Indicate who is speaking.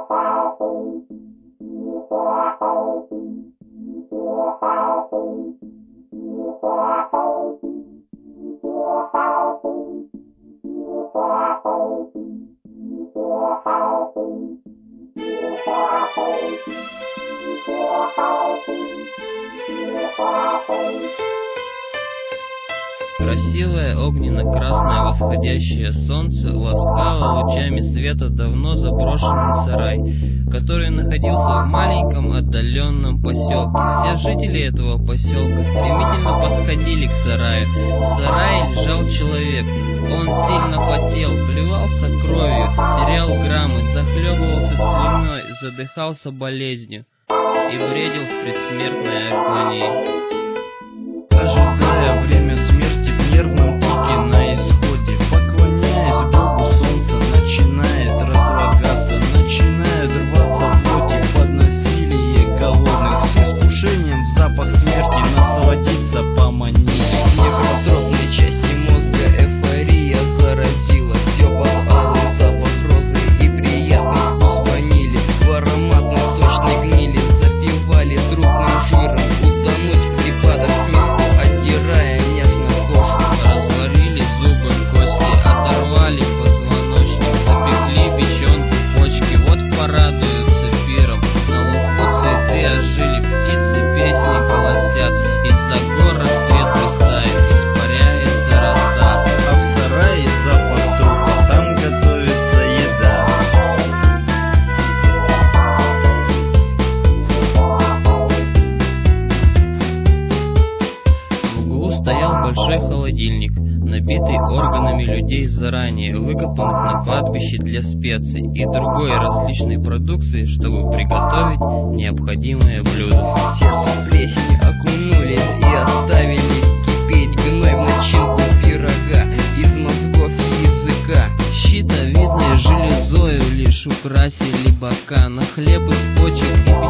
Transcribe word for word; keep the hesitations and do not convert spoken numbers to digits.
Speaker 1: Красивое огненно-красное восходящее солнце ласкало лучами света давно заброшенный сарай, который находился в маленьком отдаленном поселке. Все жители этого поселка стремительно подходили к сараю. В сарае лежал человек. Он сильно потел, плевался кровью, терял граммы, захлебывался слюной, задыхался болезнью и бредил в предсмертной агонии.
Speaker 2: Ожидая время смерти в нервном тике на исходе, поклоняясь Богу, солнце начинает разлагаться, начинает рваться в плоти под насилие голодных, с искушением в запах смерти насладиться поманить.
Speaker 3: В некротропной части мозга эйфория заразила, съебал алый запах розы и приятный вкус ванили, в ароматной сочной гнили запивали трупным жиром, утонуть в припадах смеха, отдирая нежно кожу.
Speaker 1: Разварили зубы, кости, оторвали позвоночник, запекли печенку, почки, вот порадуются пиром. На лугу цветы ожили, птицы песни голосят, из-за гор рассвет блистает, испаряется роса.
Speaker 2: А в сарае запах трупа, там готовится еда.
Speaker 1: В углу стоял большой холодильник, набитый органами людей заранее выкопанных на кладбище для специй и другой различной продукции, чтобы приготовить необходимое блюдо.
Speaker 3: Сердце плесень окунули и оставили кипеть гной в начинку пирога из мозгов и языка.
Speaker 1: Щитовидной железою лишь украсили бока, на хлеб из почек и